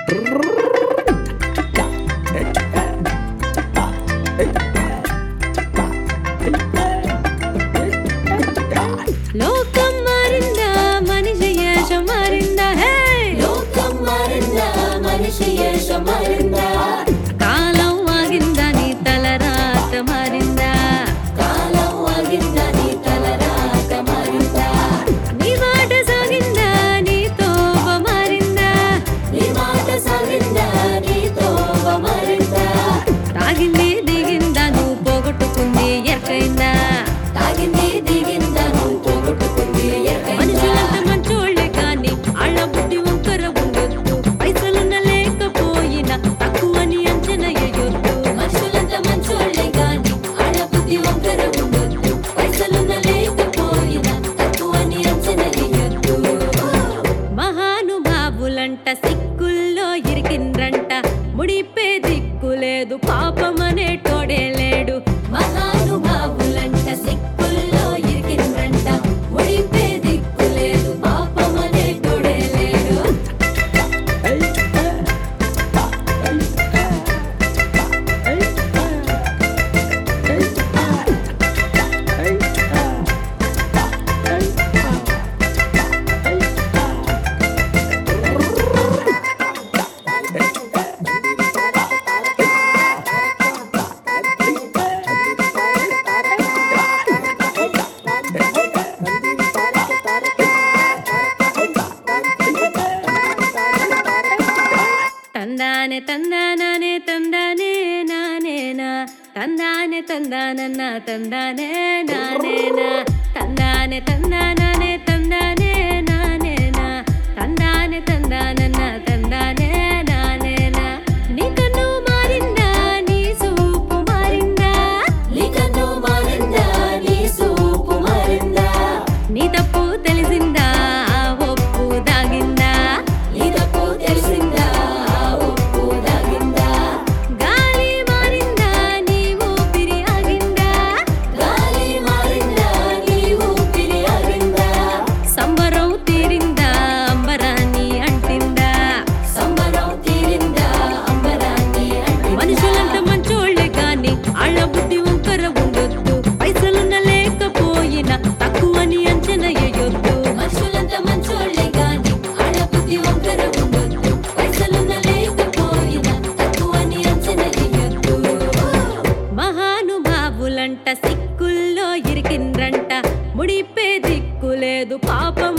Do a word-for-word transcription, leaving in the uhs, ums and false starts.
లోకం మారిందా మనిషి యేషం మారిందా హే లోకం మారిందా మనిషి యేషం మారిందా కాలం ఆగిందా నీ తలరాత మారిందా కాలం ఆగిందా నీ తలరాత మారిందా నీ మాట సాగిందా నీ తోవ మారిందా నీ మాట సాగిందా నీ తోవ మారిందా తాగింది దిగిందా నువ్వు పోగొట్టుకుంది ఎక్కైందా తాగింది దిగిందా నువ్వు పోగొట్టుకుంది ఎక్కైందా మనుషులంత మంచోళ్ళే కానీ ఆళ్ళ బుద్ధి వంకర ఉండొద్దు పైసలున్న లేకపోయినా తక్కువని అంచనా వేయొద్దు మనుషులంత మంచోళ్ళే గాని ఆడ బుద్ధి వంకర ఉండొద్దు పైసలున్న లేకపోయినా తక్కువని అంచనా వేయొద్దు మహానుభావులంట సిక్కుల్లో ఇరికిండ్రంట ముడిపే దిక్కులేదు పాపమనే టోడే లేడు మహానుభావులంట సిక్కుల్లో ఇరికిండ్రంట ముడిపే దిక్కులేదు పాపమనే తోడే లేడు తందానే తందానే తందానే నానేనా తందానే తందానన్న తందానే నానేనా తందానే తందానే తందానే నానేనా తందానే తందానన్న తందానే నానేనా నీ కన్ను మారిందా నీ సూపు మారిందా నీ కన్ను మారిందా నీ సూపు మారిందా నీ తప్పు తెలిసిందా ఆ ఒప్పు దాగిందా నీ తప్పు తెలిసిందా ఆ ఉప్పు దాగిందా గాలి మారిందా నీ ఊపిరి ఆగిందా గాలి మారిందా నీ ఊపిరి ఆగిందా సంబరం తీరిందా అంబరాన్ని అంటిందా సంబరం తీరిందా అంబరాన్ని అంటిందా మనుషులంత మంచోళ్ళే కానీ ఆళ్ళ బుద్ధి వంకర ఉండొద్దు పైసలున్న లేకపోయినా తక్కువని అంచనా వేయొద్దు మనుషులంత మంచోళ్ళే గాని ఆడ బుద్ధి వంకర ఉండొద్దు పైసలున్న లేకపోయినా తక్కువని అంచనా వేయొద్దు మహానుభావులంట సిక్కుల్లో ఇరికిండ్రంట ముడిపే దిక్కులేదు పాపం